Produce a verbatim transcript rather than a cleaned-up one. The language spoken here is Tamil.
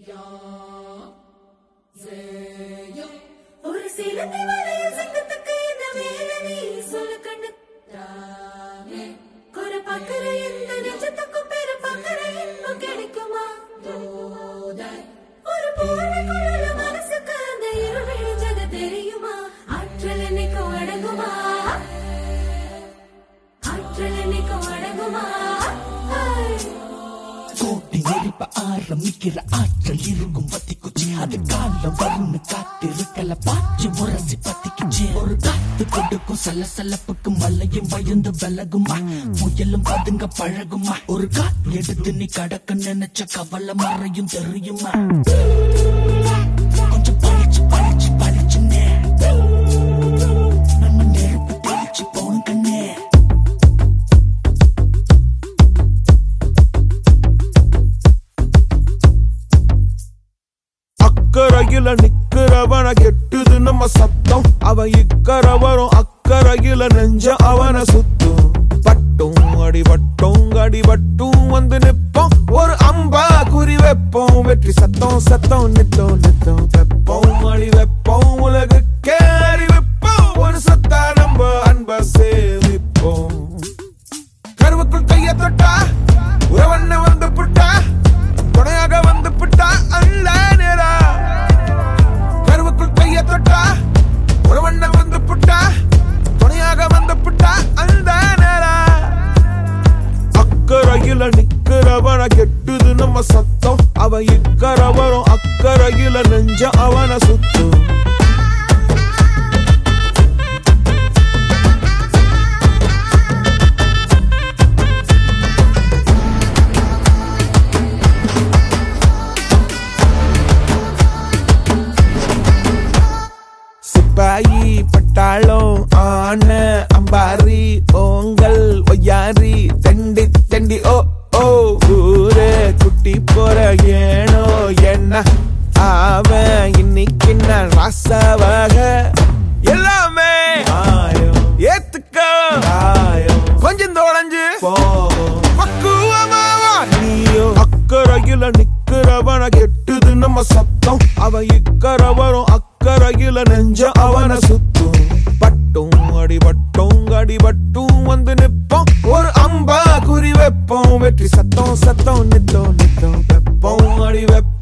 ஒரு சீலத்தை வரைய சங்கத்துக்கு என்ன வேலை நீ சொல்லு கண்ணு குறை பார்க்கிற எந்த நிஜத்துக்கும் பெரு பார்க்கிற இன்னும் கிடைக்குமா ஒரு போர்வைக்குள்ள மனசுக்கு அந்த இருள் விழிஞ்சது தெரியுமா ஆற்றல் என்னைக்கும் அடங்குமா ஆற்றல் என்னைக்கும் அடங்குமா கோட்டை எரிப்ப ஆரம்பிக்கிற ஆற்றல் இருக்கும் பத்திக்குச்சு அது காலம் வரும்னு காத்திருக்கல பாய்ச்சி முரசி பத்திக்குச்சு ஒரு காத்து கொடுக்கும் சலசலப்புக்கு மலையும் பயந்து விலகுமா முயலும் பதுங்க பழகுமா ஒரு காத்து எடுத்து நீ கடக்க நினைச்ச கவலை மறையும் தெரியுமா கொஞ்சம் பழிச்சு பழிச்சு பழிச்சுன்னே நம்ம நெருப்பு தெளிச்சு போன கண்ணே அக்கறையில நிக்கிறவன கெட்டுது நம்ம சத்தம் அவன் இக்கரை வரும் அக்கறையில நெஞ்ச அவன சுத்தும் பட்டும் அடிபட்டும் அடிபட்டும் வந்து நிப்போம் ஒரு அம்பா குறி வைப்போம் வெற்றி சத்தம் சத்தம் நித்தம் நித்தம் வெப்போம் அடி வைப்போம் உலகுக்கே அறிவிப்போம் ஒரு சத்தா நம்ம அன்ப சேமிப்போம் கருவுக்குள் கைய தொட்டா உறவண்ண வந்து புட்டா துணையாக வந்து புட்டா அல்ல நேரா கருவுக்குள் கைய தொட்டா உறவண்ண வந்து புட்டா துணையாக வந்து புட்டா அந்த நேரா அக்கறையில நிக்கிறவன கெட்டுது நம்ம சத்தம் அவன் இக்கரை வரும் அக்கறையில நெஞ்ச அவன சுத்தும் சிப்பாயி பட்டாளம் ஆன அம்பாரி ஓங்கல் ஒய்யாரி தண்டி தண்டி ஓ ஓ ஊரே குட்டி போற ஏனோ என்ன அவன் இன்னைக்கு நான் ராசாவாக எல்லாமே ஏத்துக்க கொஞ்சம் தொடஞ்சு பக்குவமாவா நீயோ அக்கறையில நிக்கிறவன கெட்டுது நம்ம சத்தம் அவன் இக்கரை வரும் அக்கறையில நெஞ்ச அவன சுத்தும் பட்டும் அடிபட்டும் அடிபட்டும் வந்து நிப்போம் ஒரு அம்பா குறி வைப்போம் வெற்றி சத்தம் சத்தம் நித்தம் நித்தம் வெப்போம் அடி வைப்போம்